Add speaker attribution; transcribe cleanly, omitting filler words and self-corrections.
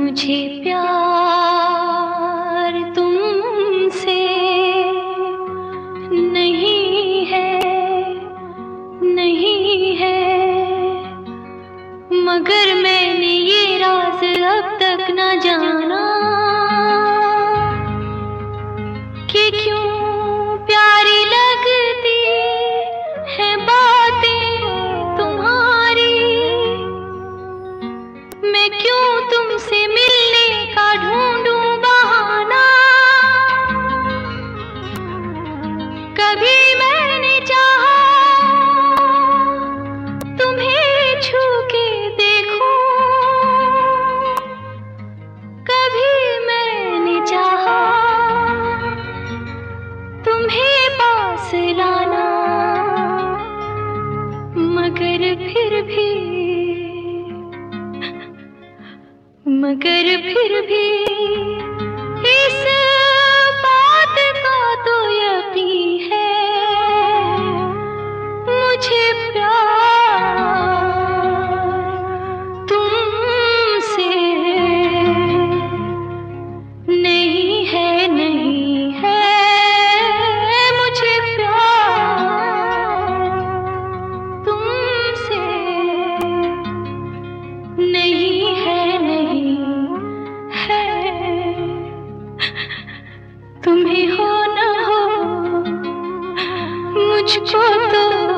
Speaker 1: मुझे प्यार तुमसे नहीं है, नहीं है, मगर मैंने ये राज अब तक न जाना कि क्यों प्यारी लगती है बातें तुम्हारी। मैं क्यों तुमसे मिलने का ढूंढूं बहाना। कभी मैंने चाहा तुम्हें छू के देखूं, कभी मैंने चाहा तुम्हें पास लाना, मगर फिर भी इस बात का तो यकीन है, मुझे प्यार तुमसे नहीं है, नहीं है, मुझे प्यार तुमसे नहीं है, नहीं है। तुम्हें हो न हो मुझको तो